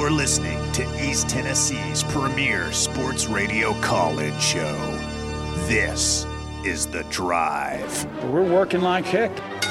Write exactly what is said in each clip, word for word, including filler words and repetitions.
You're listening to East Tennessee's premier sports radio call-in show. This is The Drive. We're working like heck.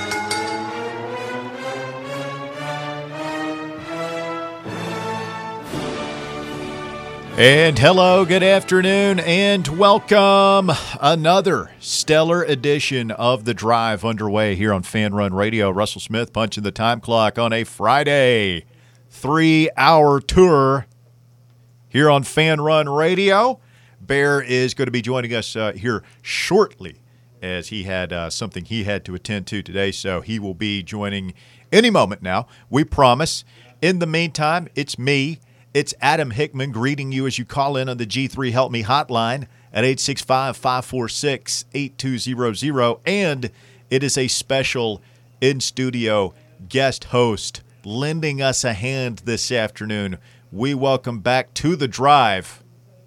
And hello, good afternoon, and welcome. Another stellar edition of The Drive underway here on Fan Run Radio. Russell Smith punching the time clock on a Friday. Three-hour tour here on Fan Run Radio. Bear is going to be joining us uh, here shortly as he had uh, something he had to attend to today, so he will be joining any moment now, we promise. In the meantime, it's me. It's Adam Hickman greeting you as you call in on the G three Help Me hotline at eight six five, five four six, eight two zero zero. And it is a special in-studio guest host lending us a hand this afternoon. We welcome back to The Drive,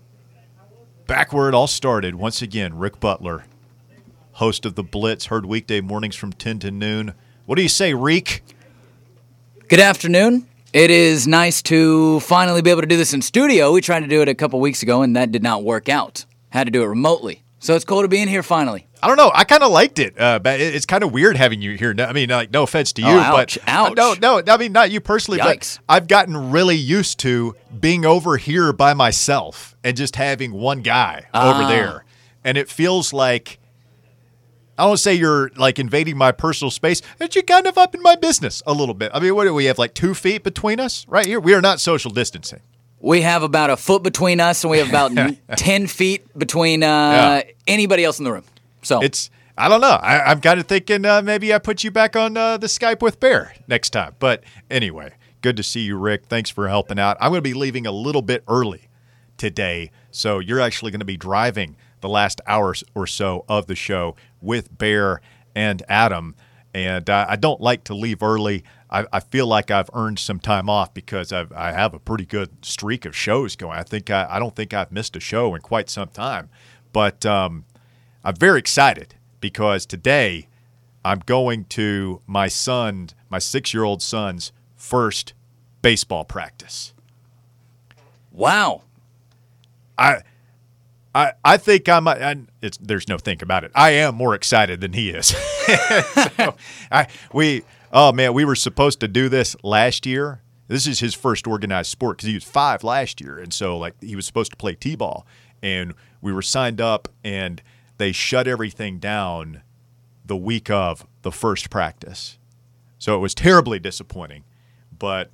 back where it all started, once again, Rick Butler, host of The Blitz, heard weekday mornings from ten to noon. What do you say, Reek? Good afternoon. It is nice to finally be able to do this in studio. We tried to do it a couple weeks ago, and that did not work out. Had to do it remotely. So it's cool to be in here finally. I don't know. I kind of liked it, uh, but it's kind of weird having you here. I mean, like, no offense to you, oh, ouch, but ouch. no, no. I mean, not you personally, Yikes. but I've gotten really used to being over here by myself and just having one guy ah. over there, and it feels like. I don't say you're like invading my personal space, but you're kind of up in my business a little bit. I mean, what do we have, like two feet between us right here? We are not social distancing. We have about a foot between us, and we have about ten feet between uh, yeah. anybody else in the room. So it's I don't know. I, I'm kind of thinking uh, maybe I put you back on uh, the Skype with Bear next time. But anyway, good to see you, Rick. Thanks for helping out. I'm going to be leaving a little bit early today, so you're actually going to be driving the last hours or so of the show with Bear and Adam. And uh, I don't like to leave early. I, I feel like I've earned some time off because I've, I have a pretty good streak of shows going. I think I, I don't think I've missed a show in quite some time. But um, I'm very excited because today I'm going to my son, my six-year-old son's first baseball practice. Wow. I – I, I think I'm. I, it's, there's no think about it. I am more excited than he is. so I we oh man, we were supposed to do this last year. This is his first organized sport because he was five last year, and so like he was supposed to play t-ball, and we were signed up, and they shut everything down the week of the first practice. So it was terribly disappointing, but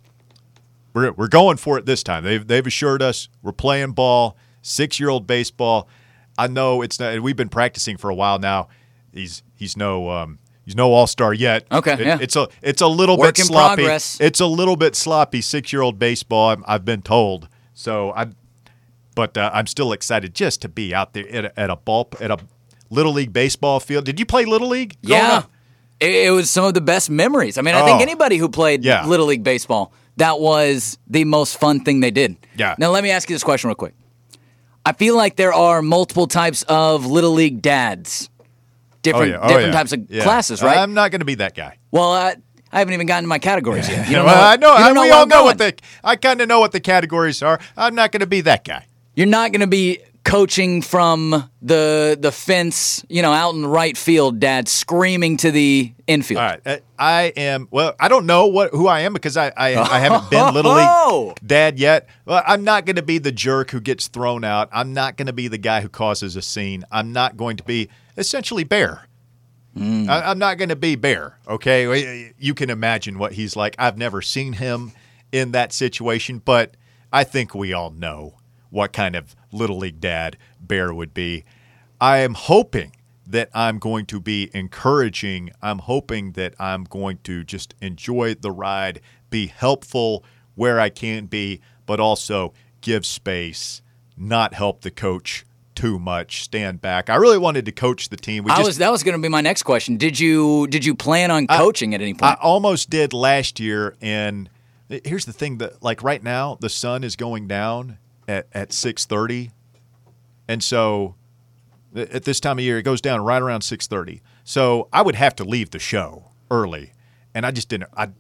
we're we're going for it this time. They've they've assured us we're playing ball. Six-year-old baseball. I know it's not. We've been practicing for a while now. He's he's no um, he's no all-star yet. Okay, it, yeah. It's a it's a little Work bit in sloppy. progress. It's a little bit sloppy. Six-year-old baseball. I'm, I've been told. So I, but uh, I'm still excited just to be out there at a, at a ball at a little league baseball field. Did you play little league? Yeah, it, it was some of the best memories. I mean, I oh. think anybody who played yeah. little league baseball, that was the most fun thing they did. Yeah. Now let me ask you this question real quick. I feel like there are multiple types of Little League dads, different oh, yeah. oh, different yeah. types of yeah. classes, right? I'm not going to be that guy. Well, uh, I haven't even gotten to my categories yet. You Yeah, don't well, know what, I know. you don't know we where all I'm know going. what the. I kind of know what the categories are. I'm not going to be that guy. You're not going to be coaching from the the fence, you know, out in right field, Dad, screaming to the infield. All right, uh, I am. Well, I don't know what who I am because I I, I haven't been little league dad yet. Well, I'm not going to be the jerk who gets thrown out. I'm not going to be the guy who causes a scene. I'm not going to be essentially Bear. Mm. I, I'm not going to be Bear. Okay, you can imagine what he's like. I've never seen him in that situation, but I think we all know what kind of little league dad Bear would be. I am hoping that I'm going to be encouraging. I'm hoping that I'm going to just enjoy the ride, be helpful where I can be, but also give space, not help the coach too much, stand back. I really wanted to coach the team. We I just, was that was going to be my next question. Did you did you plan on coaching I, at any point? I almost did last year, and here's the thing that like right now the sun is going down at, at six thirty, and so at this time of year it goes down right around six thirty. So I would have to leave the show early, and I just didn't. I,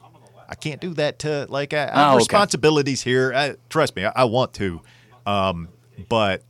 I can't do that to like I, I Oh, have okay. responsibilities here. I, trust me, I, I want to, um, but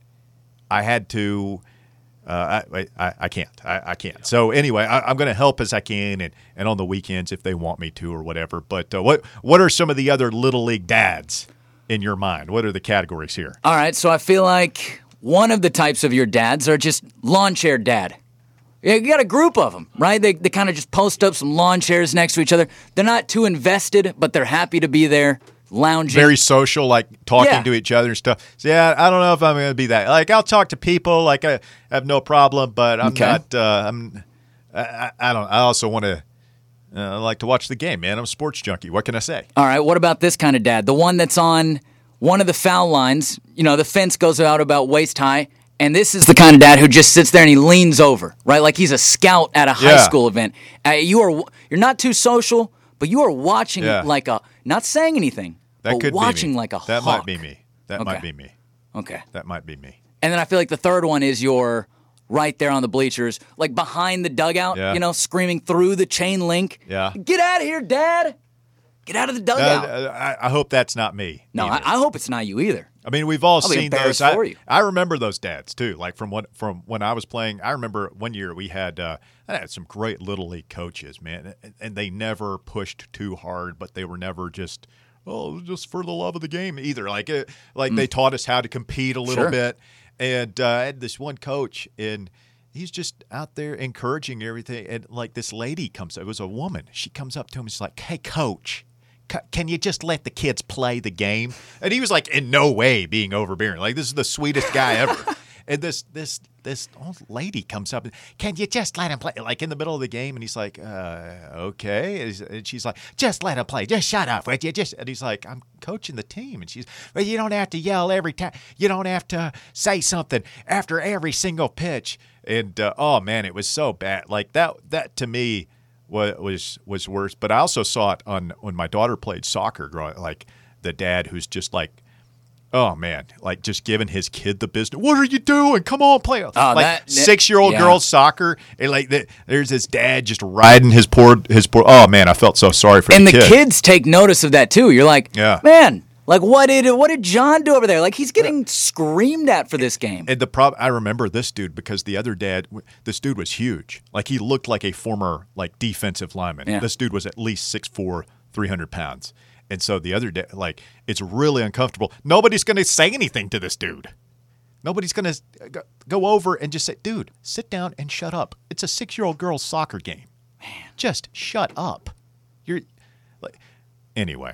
I had to. Uh, I, I I can't. I, I can't. So anyway, I, I'm going to help as I can, and, and on the weekends if they want me to or whatever. But uh, what what are some of the other Little League dads in your mind? What are the categories here? All right, so I feel like one of the types of your dads are just lawn chair dad. Yeah, you got a group of them, right? They they kind of just post up some lawn chairs next to each other. They're not too invested, but they're happy to be there, lounging. Very social, like talking Yeah. to each other and stuff. So, yeah, I don't know if I'm going to be that. Like, I'll talk to people. Like, I have no problem, but I'm Okay. not. Uh, I'm. I, I I don't. I also want to. Uh, like to watch the game, man. I'm a sports junkie. What can I say? All right, what about this kind of dad? The one that's on one of the foul lines. You know, the fence goes out about waist high, and this is the kind of dad who just sits there and he leans over, right? Like he's a scout at a high Yeah. school event. Uh, you are you're not too social, but you are watching Yeah. like a not saying anything, That but could watching be me. like a That hawk. might be me. That Okay. might be me. Okay. That might be me. And then I feel like the third one is your right there on the bleachers, like behind the dugout, Yeah. you know, screaming through the chain link. Yeah. Get out of here, Dad. Get out of the Uh, dugout. I, I hope that's not me. no, I, either. I hope it's not you either. I mean, we've all I'll be seen embarrassed those. I, for you. I remember those dads too. Like from what from when I was playing. I remember one year we had uh, I had some great little league coaches, man, and, and they never pushed too hard, but they were never just oh just for the love of the game either. Like it, like they taught us how to compete a little Sure. bit. And uh, I had this one coach, and he's just out there encouraging everything. And like this lady comes up, it was a woman. She comes up to him and she's like, "Hey, coach, c- can you just let the kids play the game?" And he was like, in no way being overbearing. Like, this is the sweetest guy ever. And this this this old lady comes up and, "Can you just let him play?" Like in the middle of the game, and he's like, uh, "Okay." And he's- and she's like, "Just let him play. Just shut up, would you?" Just and he's like, "I'm coaching the team." And she's, "Well, you don't have to yell every time. You don't have to say something after every single pitch." And uh, oh man, it was so bad. Like that that to me was was was worse. But I also saw it on when my daughter played soccer. Growing like the dad who's just like. Oh man! Like just giving his kid the business. What are you doing? Come on, play. Oh, like that- that- six-year-old yeah. girls soccer, and like the, there's his dad just riding his poor his poor. Oh man, I felt so sorry for And the the kid. kids take notice of that too. You're like, Yeah. man, like what did what did John do over there? Like he's getting screamed at for this game. And the prob I remember this dude because the other dad, this dude was huge. Like he looked like a former like defensive lineman. Yeah. This dude was at least six foot four, three hundred pounds. And so the other day, like, it's really uncomfortable. Nobody's going to say anything to this dude. Nobody's going to go over and just say, "Dude, sit down and shut up. It's a six-year-old girl's soccer game. Man, just shut up." You're like, anyway.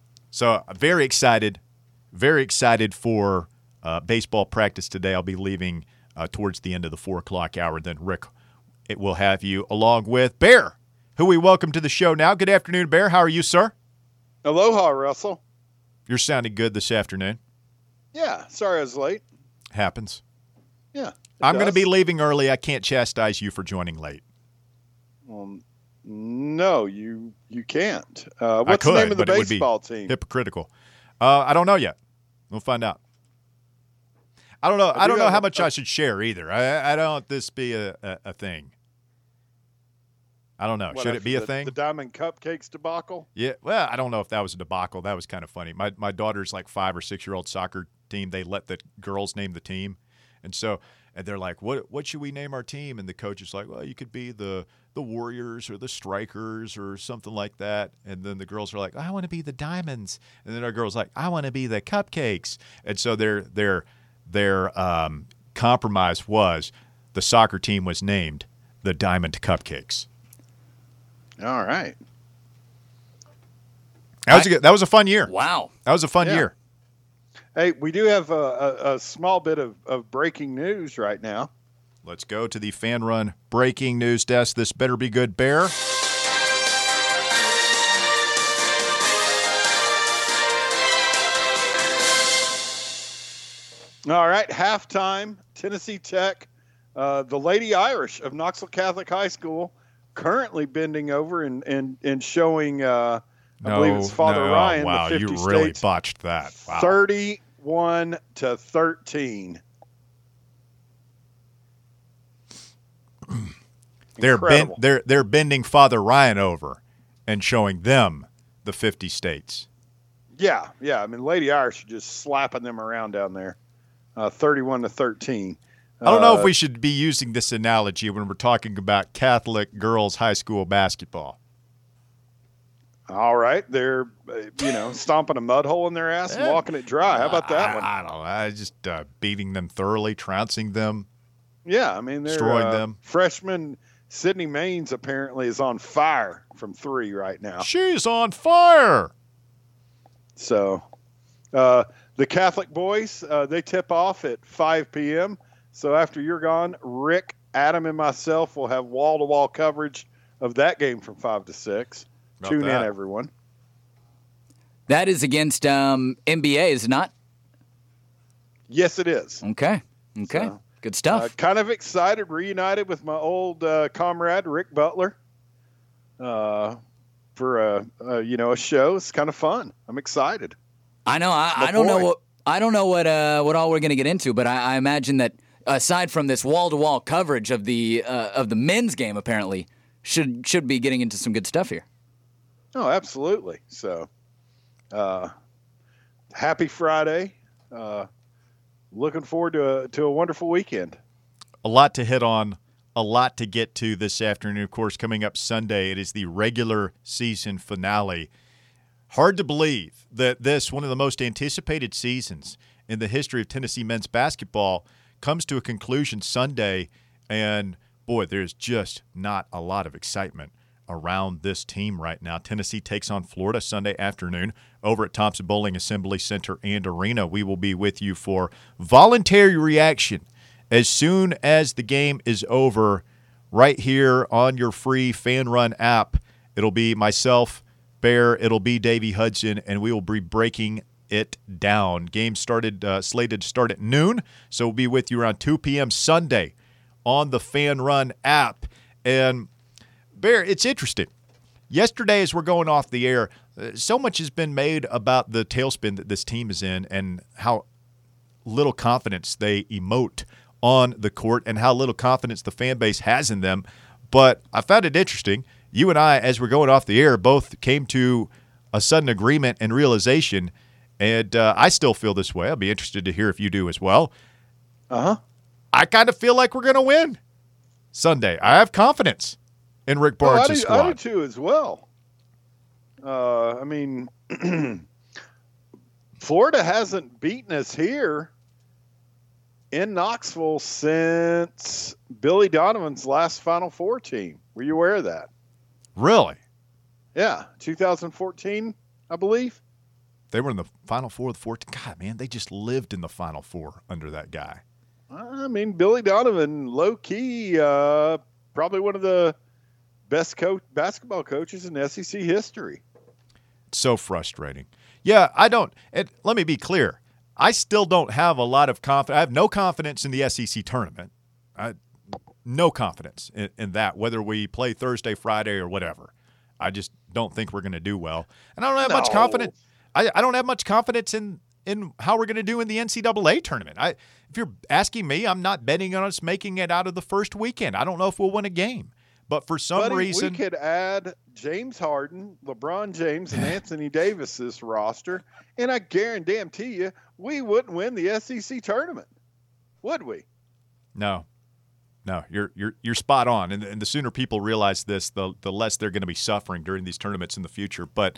So I'm very excited, very excited for uh, baseball practice today. I'll be leaving uh, towards the end of the four o'clock hour. Then Rick, it will have you along with Bear, who we welcome to the show now. Good afternoon, Bear. How are you, sir? Aloha, Russell. You're sounding good this afternoon. Yeah, sorry I was late. Happens. Yeah. it I'm going to does. be leaving early. I can't chastise you for joining late. Um, no, you you can't. Uh, I what's could, the name of the but it would be baseball team? hypocritical. Uh, I don't know yet. We'll find out. I don't know. I do don't know have how a- much I should share either. I, I don't want this be a, a, a thing. I don't know. What, Should it after be a the, thing? The Diamond Cupcakes debacle? Yeah. Well, I don't know if that was a debacle. That was kind of funny. My my daughter's like five or six year old soccer team. They let the girls name the team, and so and they're like, "What what should we name our team?" And the coach is like, "Well, you could be the the Warriors or the Strikers or something like that." And then the girls are like, "I want to be the Diamonds." And then our girl's like, "I want to be the Cupcakes." And so their their their um, compromise was the soccer team was named the Diamond Cupcakes. All right. That was a good, that was a fun year. Wow. That was a fun Yeah. year. Hey, we do have a, a, a small bit of, of breaking news right now. Let's go to the Fan Run breaking news desk. This better be good, Bear. All right, halftime, Tennessee Tech, uh, the Lady Irish of Knoxville Catholic High School, currently bending over and and, and showing, uh, I believe it's Father no. Ryan, Wow, the you fifty really states, botched that. Wow. thirty-one to thirteen. They're ben- Incredible. they're they're bending Father Ryan over and showing them the the fifty states. Yeah, yeah. I mean, Lady Irish are just slapping them around down there, uh, thirty-one to thirteen. I don't know uh, if we should be using this analogy when we're talking about Catholic girls high school basketball. All right, they're uh, you know stomping a mud hole in their ass and walking it dry. How about that I, one? I don't know. I just uh, beating them thoroughly, trouncing them. Yeah, I mean, they're destroying uh, them. Freshman Sydney Maines apparently is on fire from three right now. She's on fire. So, uh, the Catholic boys, uh, they tip off at five p.m. So after you're gone, Rick, Adam, and myself will have wall-to-wall coverage of that game from five to six. About Tune that. in, everyone. That is against um, N B A, is it not? Yes, it is. Okay. Okay. So, Good stuff. Uh, kind of excited, reunited with my old uh, comrade, Rick Butler, uh, for a, a, you know, a show. It's kind of fun. I'm excited. I know. I, My I don't know boy. what I don't know what uh, what all we're going to get into, but I, I imagine that aside from this wall-to-wall coverage of the uh, of the men's game, apparently should should be getting into some good stuff here. Oh, absolutely. So, uh, happy Friday. Uh, looking forward to a, to a wonderful weekend. A lot to hit on, a lot to get to this afternoon. Of course, coming up Sunday, it is the regular season finale. Hard to believe that this, one of the most anticipated seasons in the history of Tennessee men's basketball, comes to a conclusion Sunday. And, boy, there's just not a lot of excitement around this team right now. Tennessee takes on Florida Sunday afternoon over at Thompson Bowling Assembly Center and Arena. We will be with you for voluntary reaction as soon as the game is over right here on your free Fan Run app. It'll be myself, Bear, it'll be Davey Hudson, and we will be breaking it down. Game started, uh, slated to start at noon, so we'll be with you around two p.m. Sunday on the Fan Run app. And Bear, it's interesting. Yesterday, as we're going off the air, uh, so much has been made about the tailspin that this team is in and how little confidence they emote on the court and how little confidence the fan base has in them. But I found it interesting. You and I, as we're going off the air, both came to a sudden agreement and realization, and uh, I still feel this way. I'll be interested to hear if you do as well. Uh-huh. I kind of feel like we're going to win Sunday. I have confidence in Rick Oh, Barnes' I, do, squad. I do too as well. Uh, I mean, Florida hasn't beaten us here in Knoxville since Billy Donovan's last Final Four team. Were you aware of that? Really? Yeah, two thousand fourteen, I believe. They were in the Final Four of the fourteen. God, man, they just lived in the Final Four under that guy. I mean, Billy Donovan, low key, uh, probably one of the best coach, basketball coaches in S E C history. It's so frustrating. Yeah, I don't. And let me be clear. I still don't have a lot of confidence. I have no confidence in the S E C tournament. I, no confidence in, in that, whether we play Thursday, Friday, or whatever. I just don't think we're going to do well. And I don't have No. much confidence. I, I don't have much confidence in, in how we're going to do in the N C double A tournament. I, if you're asking me, I'm not betting on us making it out of the first weekend. I don't know if we'll win a game. But for some Buddy, reason, we could add James Harden, LeBron James, and Anthony Davis's roster, and I guarantee you, we wouldn't win the S E C tournament, would we? no. No, you're you're you're spot on, and, and the sooner people realize this, the the less they're going to be suffering during these tournaments in the future. But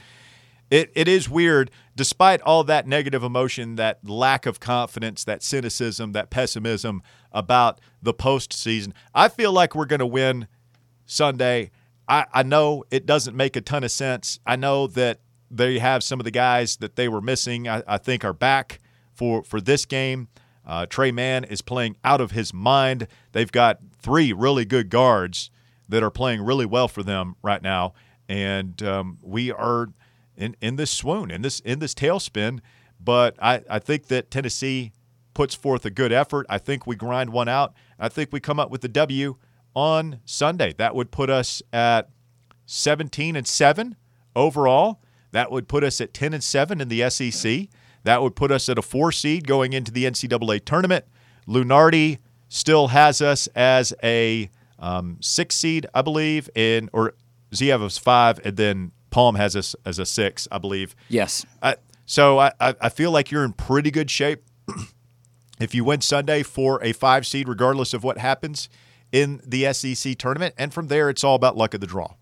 it it is weird, despite all that negative emotion, that lack of confidence, that cynicism, that pessimism about the postseason. I feel like we're going to win Sunday. I, I know it doesn't make a ton of sense. I know that they have some of the guys that they were missing, I, I think, are back for, for this game. Uh, Trey Mann is playing out of his mind. They've got three really good guards that are playing really well for them right now, and um, we are in, in this swoon, in this in this tailspin. But I, I think that Tennessee puts forth a good effort. I think we grind one out. I think we come up with the W on Sunday. That would put us at seventeen and seven overall. That would put us at ten and seven in the S E C. That would put us at a four seed going into the N C double A tournament. Lunardi still has us as a um, six seed, I believe, in or does he have us five? And then Palm has us as a six, I believe. Yes. I, so I, I feel like you're in pretty good shape if you win Sunday for a five seed, regardless of what happens in the S E C tournament. And from there, it's all about luck of the draw.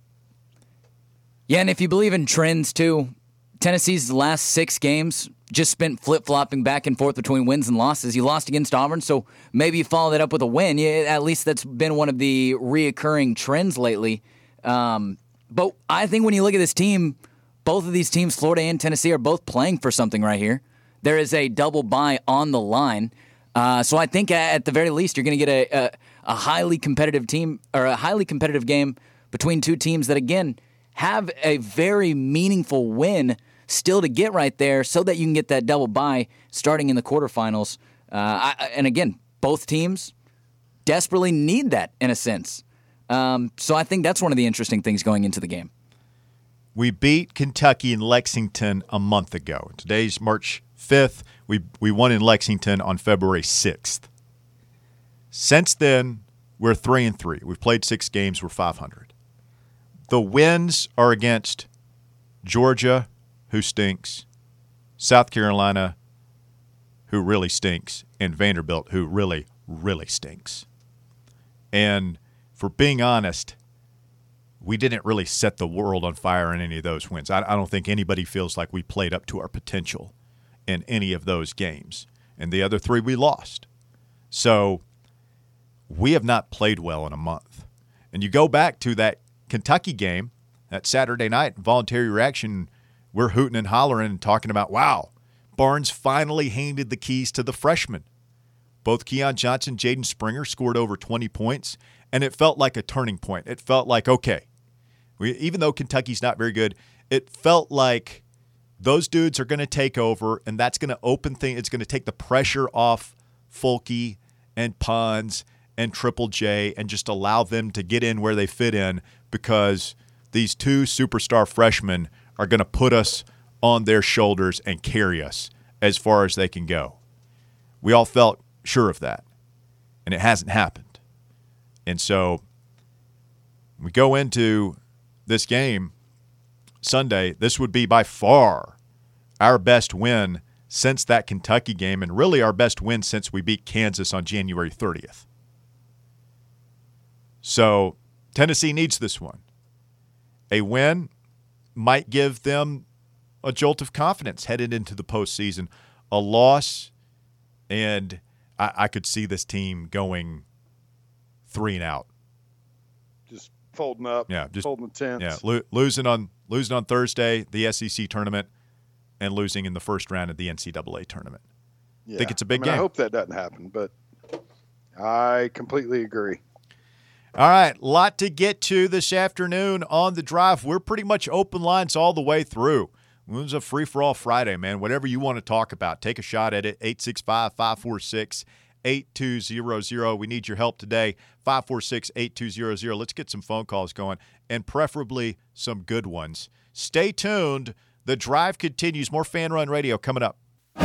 Yeah, and if you believe in trends, too, Tennessee's last six games just spent flip-flopping back and forth between wins and losses. You lost against Auburn, so maybe you follow that up with a win. Yeah, at least that's been one of the reoccurring trends lately. Um, but I think when you look at this team, both of these teams, Florida and Tennessee, are both playing for something right here. There is a double bye on the line. Uh, so I think at the very least you're going to get a, a, a highly competitive team or a highly competitive game between two teams that, again, have a very meaningful win still to get right there so that you can get that double bye starting in the quarterfinals. Uh, I, and again, both teams desperately need that in a sense. Um, so I think that's one of the interesting things going into the game. We beat Kentucky in Lexington a month ago. Today's March fifth. We we won in Lexington on February sixth. Since then, we're three and three. We've played six games. We're five hundred. The wins are against Georgia, who stinks, South Carolina, who really stinks, and Vanderbilt, who really, really stinks. And for being honest, we didn't really set the world on fire in any of those wins. I, I don't think anybody feels like we played up to our potential in any of those games. And the other three we lost. So we have not played well in a month. And you go back to that Kentucky game, that Saturday night, voluntary reaction, we're hooting and hollering and talking about, wow, Barnes finally handed the keys to the freshmen. Both Keon Johnson and Jaden Springer scored over twenty points, and it felt like a turning point. It felt like, okay, we, even though Kentucky's not very good, it felt like those dudes are going to take over, and that's going to open things. It's going to take the pressure off Fulke and Pons and Triple J and just allow them to get in where they fit in, because these two superstar freshmen are going to put us on their shoulders and carry us as far as they can go. We all felt sure of that, and it hasn't happened. And so we go into this game Sunday. This would be by far our best win since that Kentucky game, and really our best win since we beat Kansas on January thirtieth. So Tennessee needs this one. A win might give them a jolt of confidence headed into the postseason. A loss, and I, I could see this team going three and out. Just folding up. Yeah, just folding the tents. Yeah, lo- losing on losing on Thursday, the S E C tournament, and losing in the first round of the N C double A tournament. Yeah. I think it's a big I mean, game. I hope that doesn't happen, but I completely agree. All right, lot to get to this afternoon on the drive. We're pretty much open lines all the way through. It was a free-for-all Friday, man. Whatever you want to talk about, take a shot at it. eight six five, five four six, eight two zero zero. We need your help today. five four six, eight two zero zero. Let's get some phone calls going, and preferably some good ones. Stay tuned. The drive continues. More Fan Run Radio coming up.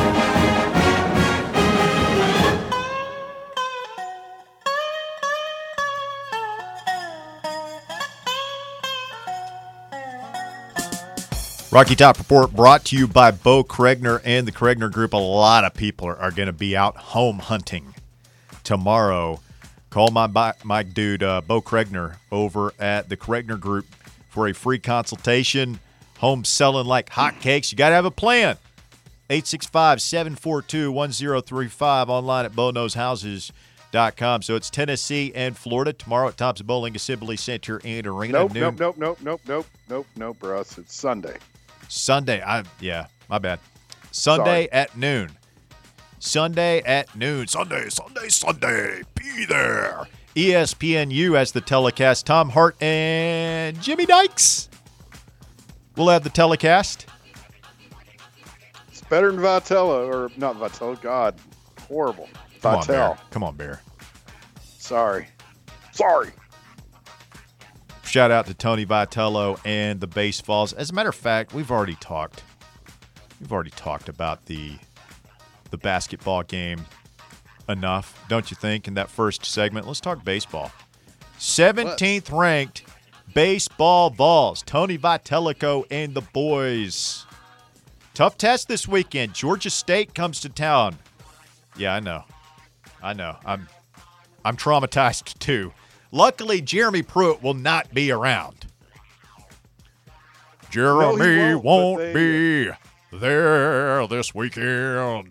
Rocky Top Report brought to you by Bo Kregner and the Kregner Group. A lot of people are, are going to be out home hunting tomorrow. Call my my dude, uh, Bo Kregner, over at the Kregner Group for a free consultation. Home selling like hotcakes. You got to have a plan. eight six five, seven four two, one zero three five. Online at bo knows houses dot com. So it's Tennessee and Florida tomorrow at Thompson Bowling Assembly Center and Arena. Nope, noon. nope, nope, nope, nope, nope, nope, nope, Russ. It's Sunday. Sunday, I yeah, my bad. Sunday Sorry. at noon. Sunday at noon. Sunday, Sunday, Sunday. Be there. E S P N U has the telecast. Tom Hart and Jimmy Dykes will have the telecast. It's better than Vitello, or not Vitello. God, horrible. Come on, Bear. Vitell. Come on, Bear. Sorry. Sorry. Shout out to Tony Vitello and the Baseballs. As a matter of fact, we've already talked. We've already talked about the the basketball game enough, don't you think, in that first segment? Let's talk baseball. seventeenth ranked baseball balls. Tony Vitelico and the boys. Tough test this weekend. Georgia State comes to town. Yeah, I know. I know. I'm I'm traumatized too. Luckily, Jeremy Pruitt will not be around. Jeremy no, won't, won't they, be there this weekend.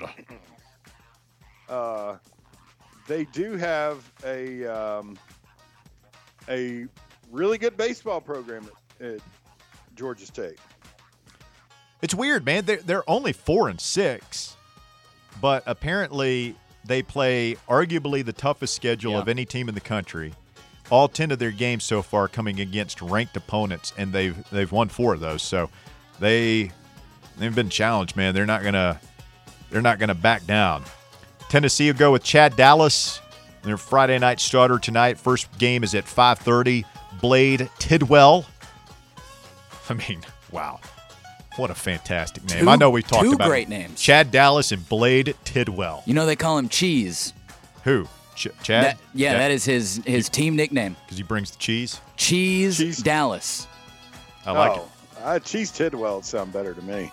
Uh, they do have a um, a really good baseball program at, at Georgia State. It's weird, man. They're, they're only four and six, but apparently they play arguably the toughest schedule Yeah. of any team in the country. All ten of their games so far coming against ranked opponents, and they've they've won four of those. So they they've been challenged, man. They're not gonna they're not gonna back down. Tennessee will go with Chad Dallas, their Friday night starter tonight. First game is at five thirty. Blade Tidwell. I mean, wow. What a fantastic name. Two- I know we talked two about great it. names. Chad Dallas and Blade Tidwell. You know they call him Cheese. Who? Ch- Chad? That, yeah, that is his his team nickname. Because he brings the cheese. Cheese, Cheese. Dallas. I like oh, Uh, Cheese Tidwell would sound better to me.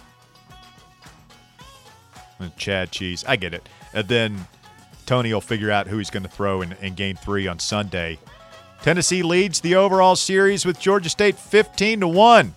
it. Chad Cheese. I get it. And then Tony will figure out who he's going to throw in, in game three on Sunday. Tennessee leads the overall series with Georgia State fifteen to one.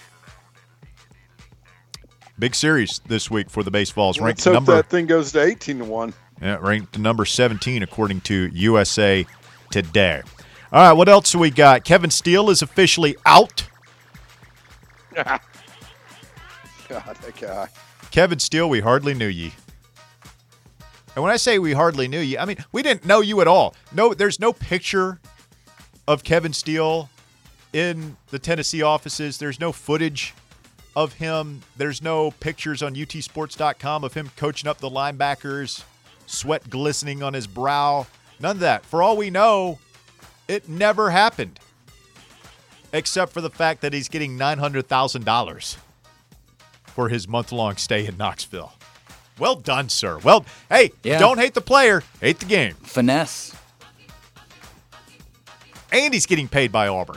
Big series this week for the baseballs. Let's Ranked hope number that thing goes to eighteen to one. yeah, ranked number seventeen according to U S A Today. All right, what else do we got? Kevin Steele is officially out. God, that guy. Kevin Steele, we hardly knew ye. And when I say we hardly knew you, I mean we didn't know you at all. No, there's no picture of Kevin Steele in the Tennessee offices. There's no footage of him. There's no pictures on U T sports dot com of him coaching up the linebackers, sweat glistening on his brow. None of that. For all we know, it never happened. Except for the fact that he's getting nine hundred thousand dollars for his month-long stay in Knoxville. Well done, sir. Well, hey, Yeah. don't hate the player, hate the game. Finesse. And he's getting paid by Auburn.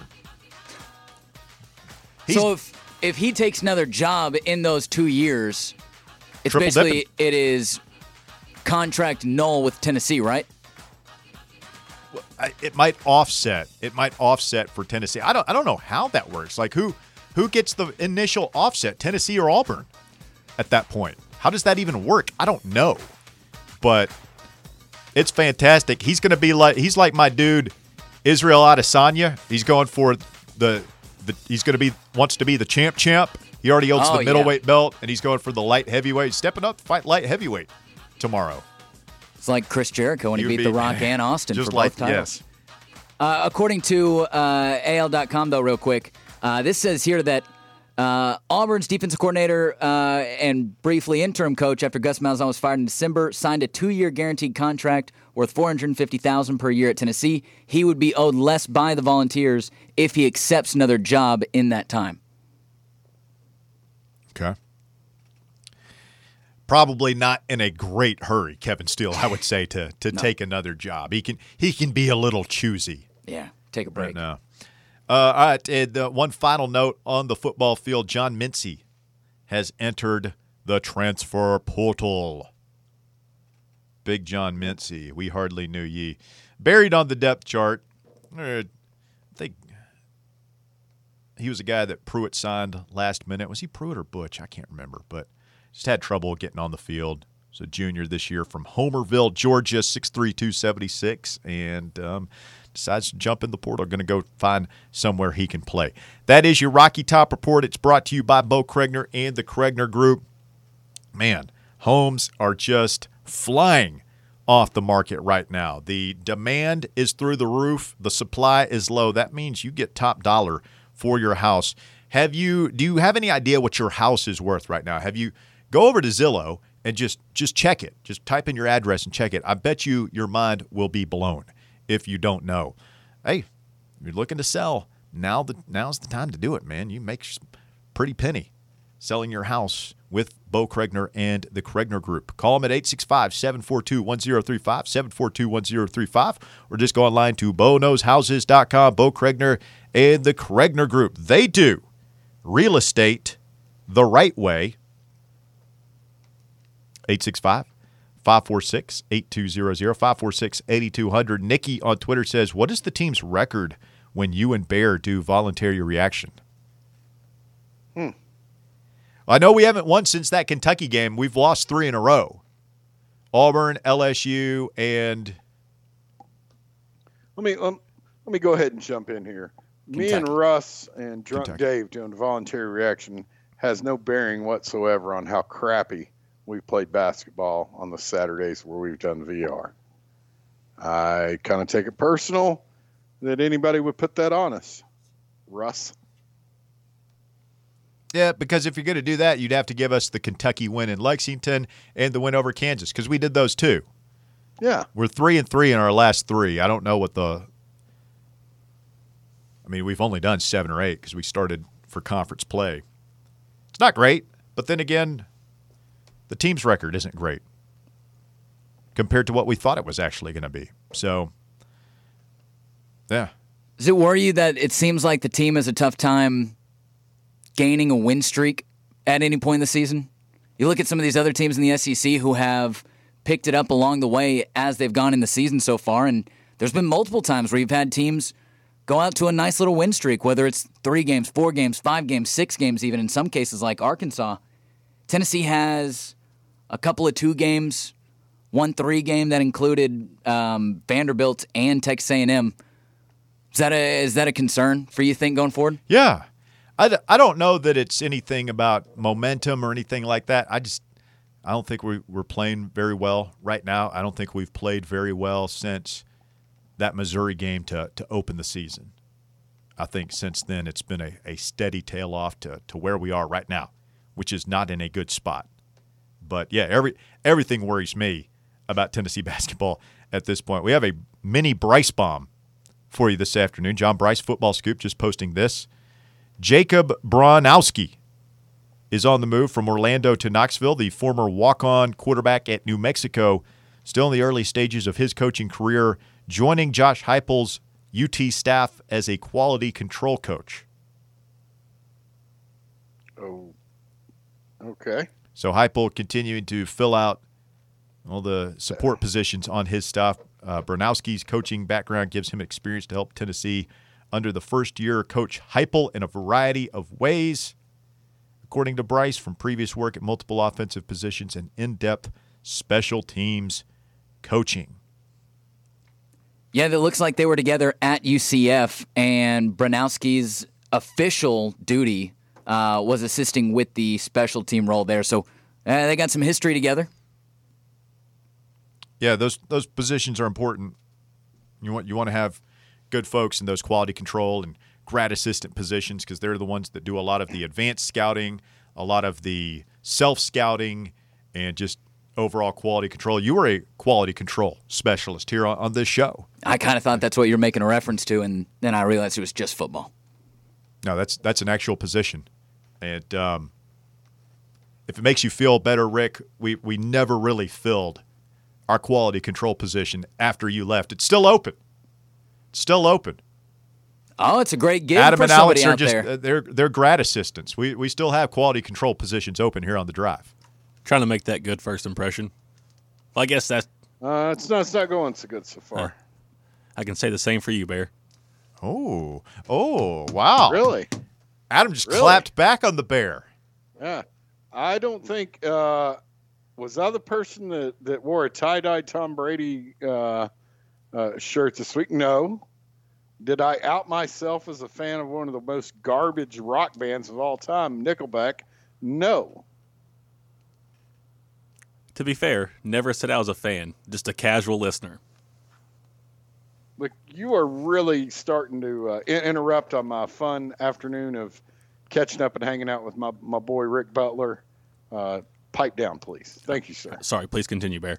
He's So if if he takes another job in those two years, it's Triple basically dipping. it is contract null with Tennessee, right? I- it might offset. It might offset for Tennessee. I don't. I don't know how that works. Like who who gets the initial offset, Tennessee or Auburn? At that point, how does that even work? I don't know. But it's fantastic. He's going to be like he's like my dude Israel Adesanya. He's going for the the. He's going to be wants to be the champ champ. He already owns Oh, the yeah. middleweight belt, and he's going for the light heavyweight. Stepping up to fight light heavyweight tomorrow. It's like Chris Jericho when he You beat would The be- Rock and Austin Just for like both titles. yes. Uh, according to uh, A L dot com, though, real quick, uh, this says here that uh, Auburn's defensive coordinator uh, and briefly interim coach after Gus Malzahn was fired in December signed a two-year guaranteed contract worth four hundred fifty thousand dollars per year at Tennessee. He would be owed less by the Volunteers if he accepts another job in that time. Okay. Probably not in a great hurry, Kevin Steele, I would say, to to No. take another job. He can he can be a little choosy Yeah, take a break. right now. Uh, all right, and uh, one final note on the football field. John Mincy has entered the transfer portal. Big John Mincy, we hardly knew ye. Buried on the depth chart, uh, I think he was a guy that Pruitt signed last minute. Was he Pruitt or Butch? I can't remember, but just had trouble getting on the field. He's a junior this year from Homerville, Georgia, six three, two seventy-six, and um, decides to jump in the portal. Going to go find somewhere he can play. That is your Rocky Top Report. It's brought to you by Bo Kregner and the Kregner Group. Man, homes are just flying off the market right now. The demand is through the roof. The supply is low. That means you get top dollar for your house. Have you? Do you have any idea what your house is worth right now? Have you go over to Zillow and just just check it. Just type in your address and check it. I bet you your mind will be blown if you don't know. Hey, if you're looking to sell, now the now's the time to do it, man. You make a pretty penny selling your house with Bo Kregner and the Kregner Group. Call them at eight six five, seven four two, one zero three five, seven four two, one zero three five, or just go online to bo knows houses dot com. Bo Kregner and the Kregner Group. They do real estate the right way. eight six five, five four six, eight two zero zero, five four six, eight two zero zero. Nikki on Twitter says, what is the team's record when you and Bear do voluntary reaction? Hmm. I know we haven't won since that Kentucky game. We've lost three in a row. Auburn, L S U, and let me let, let me go ahead and jump in here. Kentucky. Me and Russ and Drunk Kentucky. Dave doing voluntary reaction has no bearing whatsoever on how crappy we played basketball on the Saturdays where we've done V R. I kind of take it personal that anybody would put that on us. Russ? Yeah, because if you're going to do that, you'd have to give us the Kentucky win in Lexington and the win over Kansas, because we did those too. Yeah. We're three and three in our last three. I don't know what the – I mean, we've only done seven or eight because we started for conference play. It's not great, but then again, the team's record isn't great compared to what we thought it was actually going to be. So, yeah. Does it worry you that it seems like the team has a tough time gaining a win streak at any point in the season? You look at some of these other teams in the S E C who have picked it up along the way as they've gone in the season so far, and there's been multiple times where you've had teams go out to a nice little win streak, whether it's three games, four games, five games, six games even in some cases like Arkansas. Tennessee has a couple of two games, one three game that included um, Vanderbilt and Texas A and M. Is that a, is that a concern for you think going forward? Yeah. I, d- I don't know that it's anything about momentum or anything like that. I just I don't think we, we're playing very well right now. I don't think we've played very well since that Missouri game to, to open the season. I think since then it's been a, a steady tail off to, to where we are right now, which is not in a good spot. But, yeah, every everything worries me about Tennessee basketball at this point. We have a mini Bryce bomb for you this afternoon. John Bryce, Football Scoop, just posting this. Jacob Bronowski is on the move from Orlando to Knoxville, the former walk-on quarterback at New Mexico, still in the early stages of his coaching career, joining Josh Heupel's U T staff as a quality control coach. Oh, okay. So Heupel continuing to fill out all the support positions on his staff. Uh, Bronowski's coaching background gives him experience to help Tennessee under the first-year coach Heupel in a variety of ways. According to Bryce, from previous work at multiple offensive positions and in-depth special teams coaching. Yeah, it looks like they were together at U C F, and Bronowski's official duty uh, was assisting with the special team role there. So uh, they got some history together. Yeah, those those positions are important. You want you want to have good folks in those quality control and grad assistant positions because they're the ones that do a lot of the advanced scouting, a lot of the self-scouting, and just overall quality control. You were a quality control specialist here on, on this show. I kind of thought that's what you were making a reference to, and then I realized it was just football. No, that's that's an actual position. And um, if it makes you feel better, Rick, we, we never really filled our quality control position after you left. It's still open. It's still open. Oh, it's a great gig Adam for and somebody Alex are out just there. uh, they're they're grad assistants. We we still have quality control positions open here on the drive. Trying to make that good first impression. Well, I guess that's. Uh, it's not. It's not going so good so far. Uh, I can say the same for you, Bear. Oh, oh, wow! Really? Adam just Really? clapped back on the bear. Yeah. I don't think. Uh, was I the person that, that wore a tie-dye Tom Brady uh, uh, shirt this week? No. Did I out myself as a fan of one of the most garbage rock bands of all time, Nickelback? No. To be fair, never said I was a fan, just a casual listener. Look, you are really starting to uh, in- interrupt on my fun afternoon of catching up and hanging out with my, my boy Rick Butler. Uh, pipe down, please. Thank you, sir. Sorry, please continue, Bear.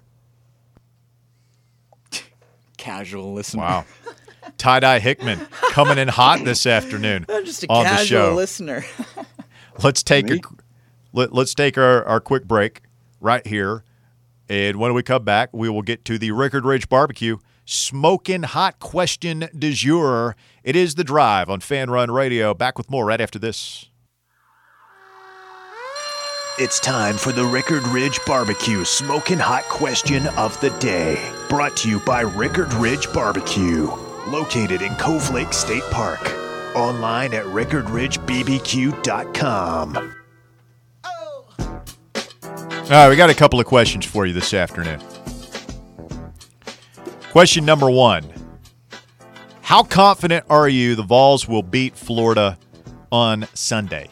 Casual listener. Wow. Tie-dye Hickman coming in hot this afternoon I'm just a on the casual show. listener. Let's take a, Me? let, let's take our, our quick break right here. And when we come back, we will get to the Rickard Ridge Barbecue smoking hot question du jour. It is The Drive on Fan Run Radio. Back with more right after this. It's time for the Rickard Ridge Barbecue Smoking Hot Question of the Day. Brought to you by Rickard Ridge Barbecue. Located in Cove Lake State Park. Online at rickard ridge b b q dot com. All right, we got a couple of questions for you this afternoon. Question number one. How confident are you the Vols will beat Florida on Sunday?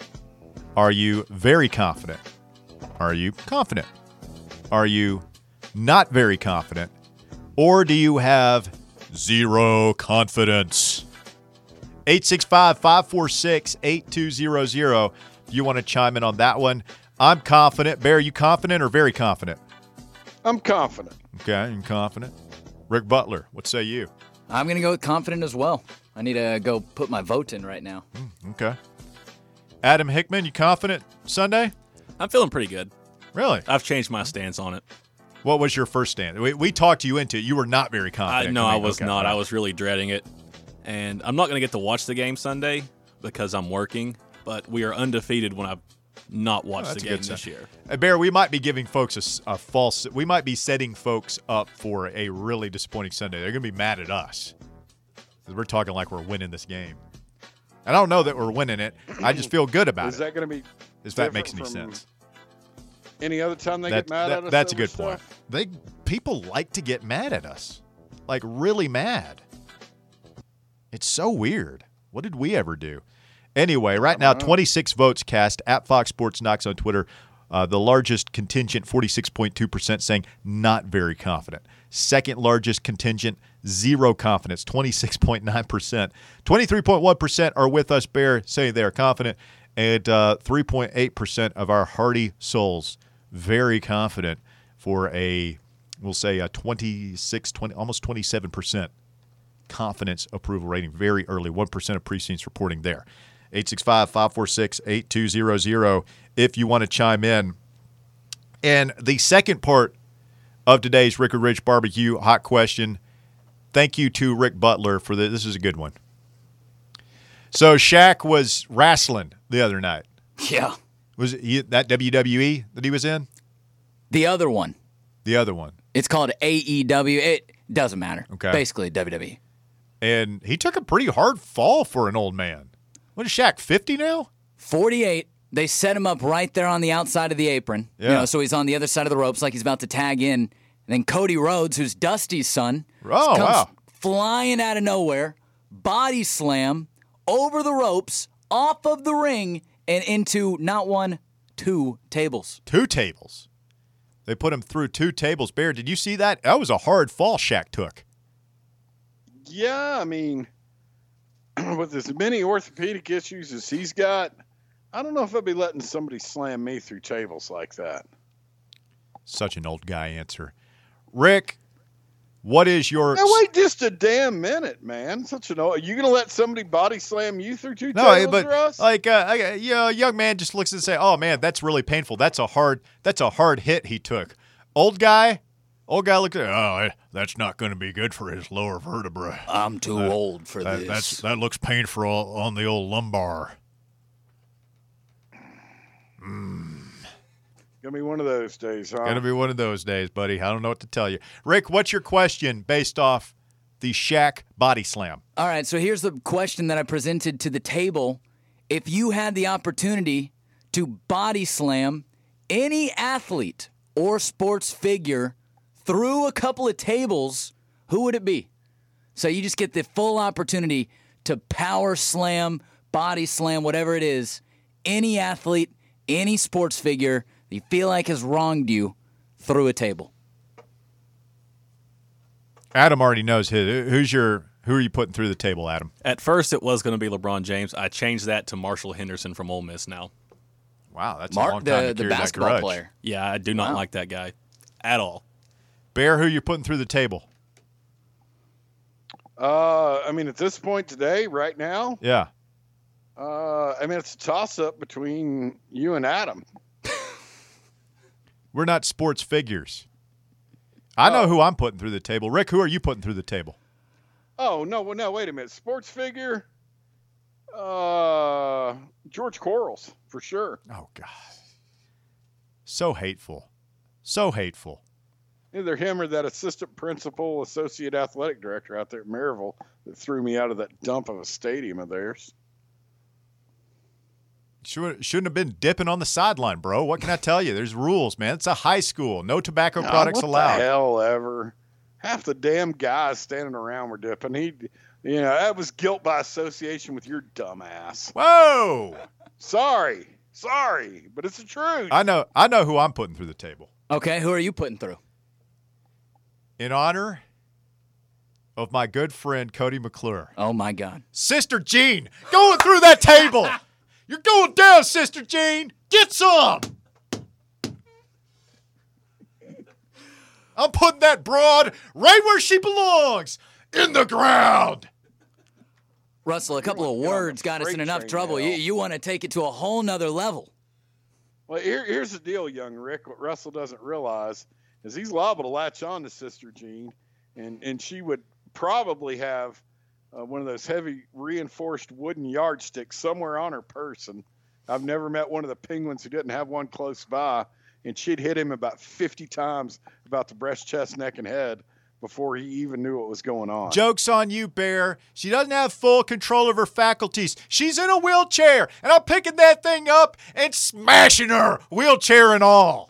Are you very confident? Are you confident? Are you not very confident? Or do you have zero confidence? eight six five, five four six, eight two zero zero. If you want to chime in on that one. I'm confident. Bear, are you confident or very confident? I'm confident. Okay, I'm confident. Rick Butler, what say you? I'm going to go with confident as well. I need to go put my vote in right now. Mm, okay. Adam Hickman, you confident Sunday? I'm feeling pretty good. Really? I've changed my stance on it. What was your first stand? We, we talked you into it. You were not very I, confident. no, I coming- was okay, not. right. I was really dreading it. And I'm not going to get to watch the game Sunday because I'm working, but we are undefeated when I've not watched Oh, that's the a game good this sign. year. Uh, Bear, we might be giving folks a s- a, false – we might be setting folks up for a really disappointing Sunday. They're going to be mad at us because we're talking like we're winning this game. I don't know that we're winning it. I just feel good about Is it. that going to be If that different makes any from sense. any other time they That- get mad that- at us? that's a over good point. stuff? They people like to get mad at us, like really mad. It's so weird. What did we ever do? Anyway, right now, twenty-six votes cast at Fox Sports Knox on Twitter. Uh, the largest contingent, forty-six point two percent, saying not very confident. Second largest contingent, zero confidence, twenty-six point nine percent. twenty-three point one percent are with us, Bear, saying they are confident. And uh, three point eight percent of our hardy souls, very confident for a, we'll say, a twenty-six, twenty, almost twenty-seven percent confidence approval rating. Very early, one percent of precincts reporting there. eight six five, five four six, eight two zero zero if you want to chime in. And the second part of today's Rickard Ridge Barbecue Hot Question, thank you to Rick Butler for this. This is a good one. So Shaq was wrestling the other night. Yeah. Was it he, that W W E that he was in? The other one. The other one. It's called A E W. It doesn't matter. Okay. Basically, W W E. And he took a pretty hard fall for an old man. What is Shaq, fifty now? forty-eight. They set him up right there on the outside of the apron. Yeah. You know, so he's on the other side of the ropes like he's about to tag in. And then Cody Rhodes, who's Dusty's son, Oh, comes wow. flying out of nowhere, body slam over the ropes, off of the ring, and into not one, two tables. Two tables. They put him through two tables. Bear, did you see that? That was a hard fall Shaq took. Yeah, I mean, with as many orthopedic issues as he's got, I don't know if I'd be letting somebody slam me through tables like that. Such an old guy answer. Rick, what is your... Now wait just a damn minute, man. Such an old... Are you going to let somebody body slam you through two No, tables, but Russ? like, uh, I- you know, a young man just looks and say, "Oh man, that's really painful. That's a hard. That's a hard hit he took." Old guy, old guy looked at, "Oh, that's not going to be good for his lower vertebrae. I'm too old for That, this. that's that looks painful on the old lumbar." Gonna be one of those days, huh? Gonna be one of those days, buddy. I don't know what to tell you. Rick, what's your question based off the Shaq body slam? All right, so here's the question that I presented to the table. If you had the opportunity to body slam any athlete or sports figure through a couple of tables, who would it be? So you just get the full opportunity to power slam, body slam, whatever it is, any athlete, any sports figure that you feel like has wronged you through a table. Adam already knows his. Who's your? Who are you putting through the table, Adam? At first, it was going to be LeBron James. I changed that to Marshall Henderson from Ole Miss now. Wow, that's a long Mark, time to the, the carry that basketball grudge. player. Yeah, I do not Wow. like that guy at all. Bear, who you putting through the table? Uh, I mean, at this point today, right now, Yeah. uh, I mean, it's a toss-up between you and Adam. We're not sports figures. I know Oh. who I'm putting through the table. Rick, who are you putting through the table? Oh no, well, no, wait a minute. Sports figure. Uh, George Quarles for sure. Oh, God. So hateful. So hateful. Either him or that assistant principal, associate athletic director out there at Maryville that threw me out of that dump of a stadium of theirs. Should, shouldn't have been dipping on the sideline, bro. What can I tell you? There's rules, man. It's a high school. No tobacco Nah, products what allowed. The hell ever. Half the damn guys standing around were dipping. He, you know, that was guilt by association with your dumb ass. Whoa! Sorry, sorry, but it's the truth. I know. I know who I'm putting through the table. Okay, who are you putting through? In honor of my good friend Cody McClure, Oh, my God. Sister Jean, going through that table. You're going down, Sister Jean. Get some. I'm putting that broad right where she belongs, in the ground. Russell, a couple of Get on the words got us in freight enough train trouble. now. You, you want to take it to a whole nother level. Well, here, here's the deal, young Rick. What Russell doesn't realize is he's liable to latch on to Sister Jean, and, and she would probably have uh, one of those heavy reinforced wooden yardsticks somewhere on her person. I've never met one of the penguins who didn't have one close by, and she'd hit him about fifty times about the breast, chest, neck, and head before he even knew what was going on. Joke's on you, Bear. She doesn't have full control of her faculties. She's in a wheelchair, and I'm picking that thing up and smashing her, wheelchair and all.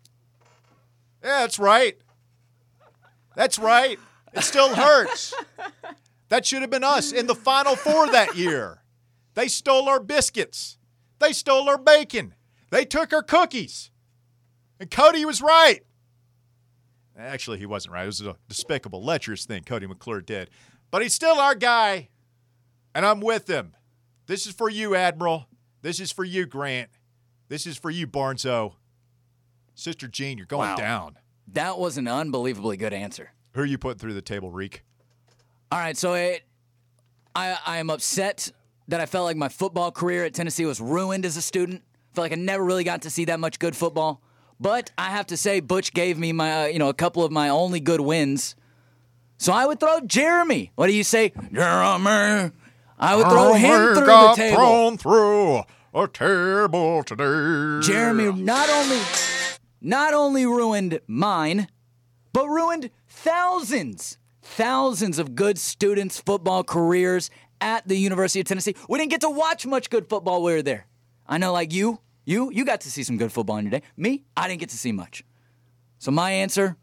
Yeah, that's right. That's right. It still hurts. That should have been us in the Final Four that year. They stole our biscuits. They stole our bacon. They took our cookies. And Cody was right. Actually, he wasn't right. It was a despicable, lecherous thing Cody McClure did. But he's still our guy, and I'm with him. This is for you, Admiral. This is for you, Grant. This is for you, Barnzo. Sister Jean, you're going Wow. down. That was an unbelievably good answer. Who are you putting through the table, Reek? All right, so it, I, I am upset that I felt like my football career at Tennessee was ruined as a student. I felt like I never really got to see that much good football. But I have to say, Butch gave me my, uh, you know, a couple of my only good wins. So I would throw Jeremy. What do you say, Jeremy? I would throw him through the table. Thrown through a table today. Jeremy not only, not only ruined mine, but ruined thousands, thousands of good students' football careers at the University of Tennessee. We didn't get to watch much good football while we were there. I know, like you, you, you got to see some good football in your day. Me, I didn't get to see much. So my answer,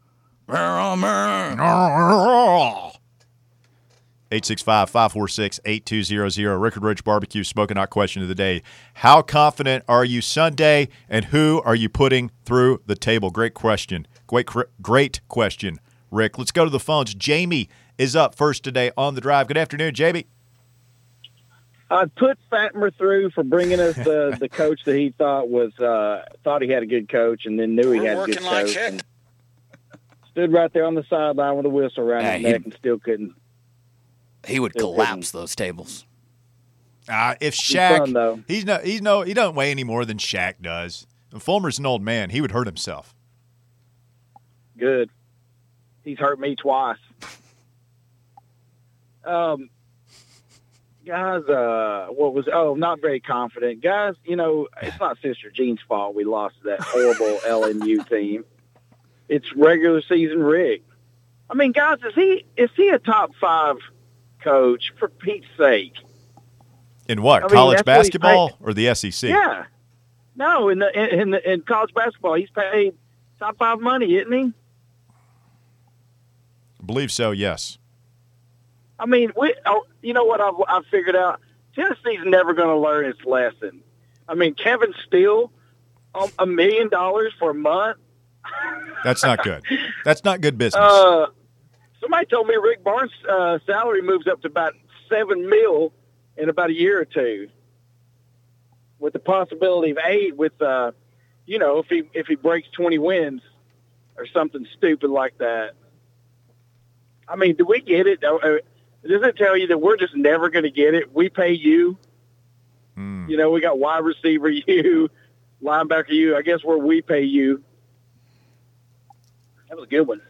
eight six five, five four six, eight two zero zero. Rickard Ridge Barbecue Smoking Hot question of the day. How confident are you Sunday, and who are you putting through the table? Great question. Great, great question, Rick. Let's go to the phones. Jamie is up first today on the drive. Good afternoon, Jamie. I put Fatmer through for bringing us the, the coach that he thought was uh, thought he had a good coach, and then knew he We're had a good working like coach. heck. and Stood right there on the sideline with a whistle around Yeah, his he- neck and still couldn't. he would Still collapse those tables. Uh, if fun, Shaq, though. he's no, he's no, he doesn't weigh any more than Shaq does. And Fulmer's an old man. He would hurt himself. Good. He's hurt me twice. Um, guys, uh, what was, oh, not very confident. Guys, you know, it's not Sister Jean's fault we lost to that horrible L N U team. It's regular season Rick. I mean, guys, is he is he a top five coach, for Pete's sake? In what, I mean, college that's what he's basketball paid. or the S E C? Yeah. No, in the in, in the in college basketball, he's paid top five money, isn't he? I believe so, yes. I mean, we. Oh, you know what I've, I've figured out? Tennessee's never going to learn its lesson. I mean, Kevin Steele, um, a million dollars for a month. That's not good. That's not good business. Uh, somebody told me Rick Barnes' uh, salary moves up to about seven mil in about a year or two, with the possibility of eight. With uh, you know, if he if he breaks twenty wins or something stupid like that. I mean, do we get it? Uh, Does it tell you that we're just never going to get it? We pay you. Hmm. You know, we got wide receiver you, linebacker you. I guess where we pay you. That was a good one.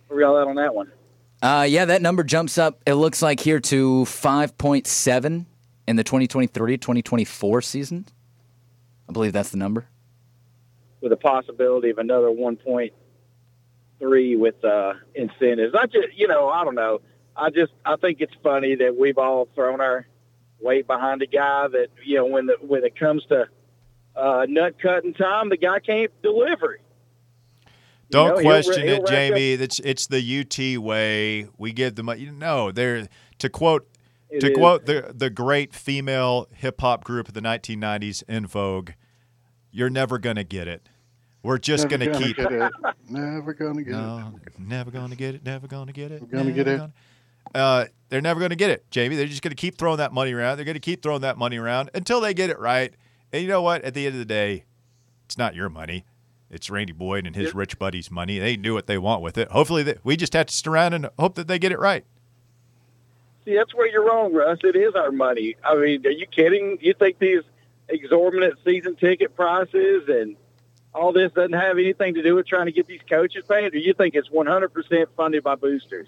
Where y'all at on that one? Uh, yeah, that number jumps up, it looks like here, to five point seven in the twenty twenty-three twenty twenty-four season. I believe that's the number. With a possibility of another one point three with uh, incentives. I just, you know, I don't know. I just, I think it's funny that we've all thrown our weight behind a guy that, you know, when the, when it comes to uh, nut cutting time, the guy can't deliver. Don't know, question he'll, he'll it, Jamie. It's it's the U T way. We give them money. No, they're to quote It to is. quote the the great female hip hop group of the nineteen nineties, En Vogue. You're never gonna get it. We're just Never gonna, gonna keep. get it. Never gonna get No, never gonna get it. Never gonna get it. We're gonna get never it. gonna- Uh, they're never gonna get it, Jamie. They're just gonna keep throwing that money around. They're gonna keep throwing that money around until they get it right. And you know what? At the end of the day, it's not your money. It's Randy Boyd and his Yep. rich buddies' money. They do what they want with it. Hopefully, they, we just have to sit around and hope that they get it right. See, that's where you're wrong, Russ. It is our money. I mean, are you kidding? You think these exorbitant season ticket prices and all this doesn't have anything to do with trying to get these coaches paid, or you think it's one hundred percent funded by boosters?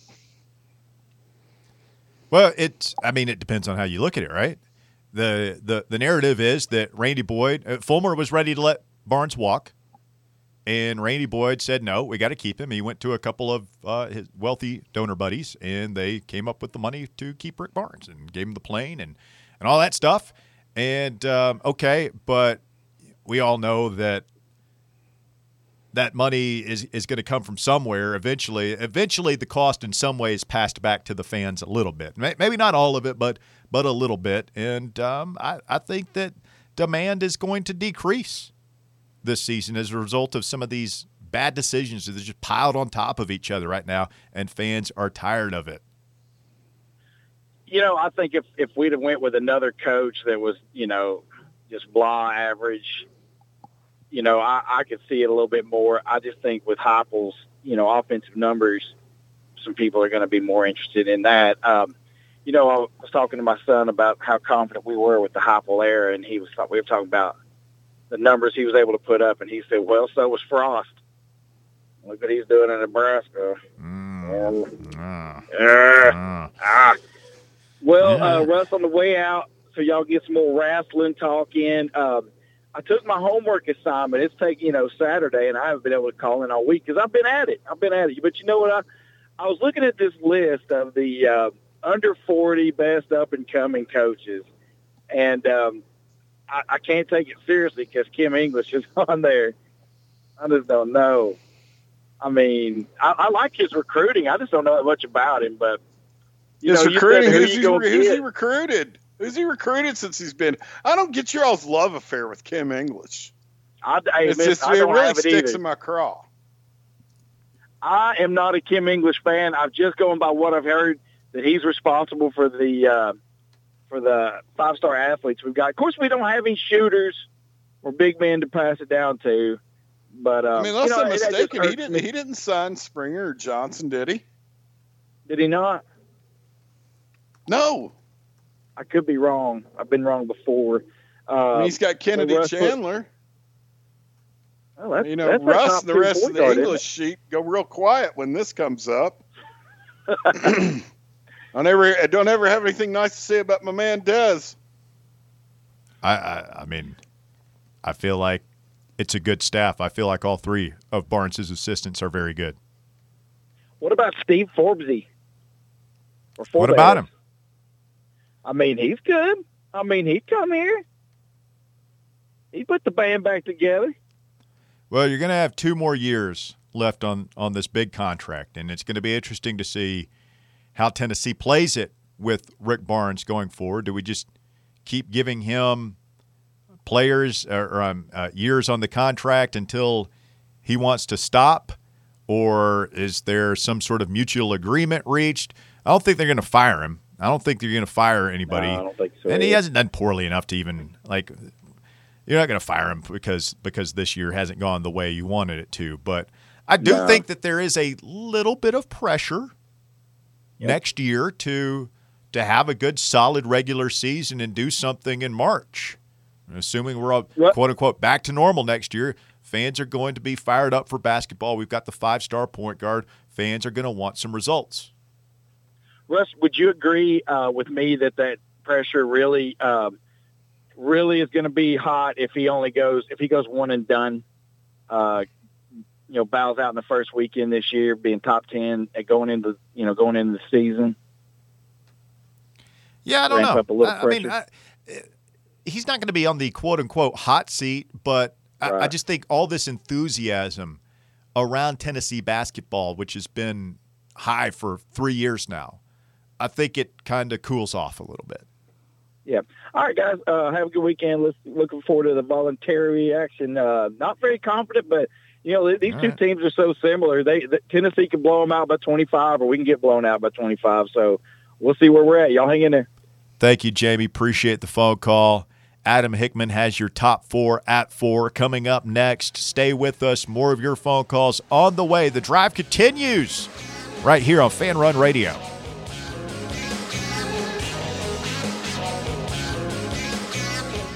Well, it's. I mean, it depends on how you look at it, right? The the the narrative is that Randy Boyd, uh, Fulmer was ready to let Barnes walk, and Randy Boyd said no, we got to keep him. He went to a couple of uh, his wealthy donor buddies, and they came up with the money to keep Rick Barnes and gave him the plane and and all that stuff. And um, okay, but we all know that that money is, is going to come from somewhere eventually. Eventually, the cost in some ways passed back to the fans a little bit. Maybe not all of it, but but a little bit. And um, I, I think that demand is going to decrease this season as a result of some of these bad decisions that are just piled on top of each other right now, and fans are tired of it. You know, I think if, if we'd have went with another coach that was, you know, just blah average, you know, I, I could see it a little bit more. I just think with Heupel's, you know, offensive numbers, some people are going to be more interested in that. Um, you know, I was talking to my son about how confident we were with the Heupel era, and he was we were talking about the numbers he was able to put up, and he said, well, so was Frost. Look what he's doing in Nebraska. Mm. Um, Ah. uh, Ah. ah. Well, Yeah. uh, Russ, on the way out, so y'all get some more wrestling talk in. Um, I took my homework assignment. It's taking, you know, Saturday, and I haven't been able to call in all week because I've been at it. I've been at it. But you know what? I, I was looking at this list of the uh, under forty best up-and-coming coaches, and um, I, I can't take it seriously because Kim English is on there. I just don't know. I mean, I, I like his recruiting. I just don't know that much about him, but you His know, you recruiting. said, who Who's, you he, gonna who's he get? recruited? Who's he recruited since he's been? I don't get your all's love affair with Kim English. I, hey, It's man, just I it don't really have it sticks either. in my craw. I am not a Kim English fan. I'm just going by what I've heard that he's responsible for the uh, for the five star athletes we've got. Of course, we don't have any shooters or big men to pass it down to. But um, I mean, unless you know, I'm that just mistaken, he hurts didn't. me. He didn't sign Springer or Johnson, did he? Did he not? No. I could be wrong. I've been wrong before. Uh, I mean, he's got Kennedy Russ put- Chandler. well, that's, You know, that's a Russ top and the two rest of point the guard, isn't English sheet go real quiet when this comes up. I never, I don't ever have anything nice to say about my man Dez. I, I, I mean, I feel like it's a good staff. I feel like all three of Barnes' assistants are very good. it? What about Steve Forbesy? Or What Forbes? about him? I mean, he's good. I mean, he'd come here. He put the band back together. Well, you're going to have two more years left on, on this big contract, and it's going to be interesting to see how Tennessee plays it with Rick Barnes going forward. Do we just keep giving him players or, or um, uh, years on the contract until he wants to stop, or is there some sort of mutual agreement reached? I don't think they're going to fire him. I don't think they're going to fire anybody. No, I don't think so. And he hasn't done poorly enough to even like. You're not going to fire him because because this year hasn't gone the way you wanted it to. But I do No. think that there is a little bit of pressure next year to to have a good, solid regular season and do something in March. Assuming we're all, What? quote unquote back to normal next year, fans are going to be fired up for basketball. We've got the five star point guard. fans are going to want some results. Russ, would you agree uh, with me that that pressure really, um, really is going to be hot if he only goes if he goes one and done? Uh, you know, bows out in the first weekend this year, being top ten at going into you know going into the season. Yeah, I don't Ramp know. up a little I, I mean, I, he's not going to be on the quote unquote hot seat, but I, Right. I just think all this enthusiasm around Tennessee basketball, which has been high for three years now, I think it kind of cools off a little bit. Yeah. All right, guys. Uh, have a good weekend. Let's looking forward to the voluntary action. Uh, not very confident, but you know these All two right. teams are so similar. They the, Tennessee can blow them out by twenty-five, or we can get blown out by twenty-five. So we'll see where we're at. Y'all hang in there. Thank you, Jamie. Appreciate the phone call. Adam Hickman has your top four at four coming up next. Stay with us. More of your phone calls on the way. The drive continues right here on Fan Run Radio.